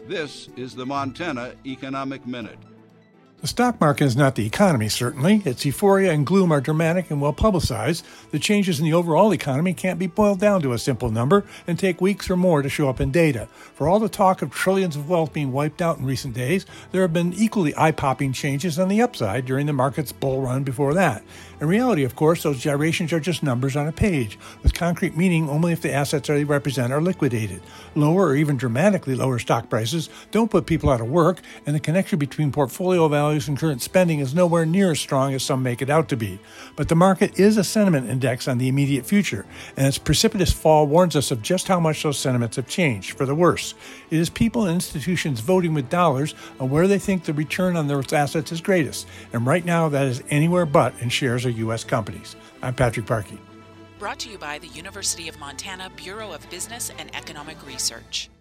This is the Montana Economic Minute. The stock market is not the economy, certainly. Its euphoria and gloom are dramatic and well-publicized. The changes in the overall economy can't be boiled down to a simple number and take weeks or more to show up in data. For all the talk of trillions of wealth being wiped out in recent days, there have been equally eye-popping changes on the upside during the market's bull run before that. In reality, of course, those gyrations are just numbers on a page, with concrete meaning only if the assets they represent are liquidated. Lower or even dramatically lower stock prices don't put people out of work, and the connection between portfolio values and current spending is nowhere near as strong as some make it out to be. But the market is a sentiment index on the immediate future, and its precipitous fall warns us of just how much those sentiments have changed, for the worse. It is people and institutions voting with dollars on where they think the return on their assets is greatest, and right now that is anywhere but in shares of U.S. companies. I'm Patrick Parkey. Brought to you by the University of Montana Bureau of Business and Economic Research.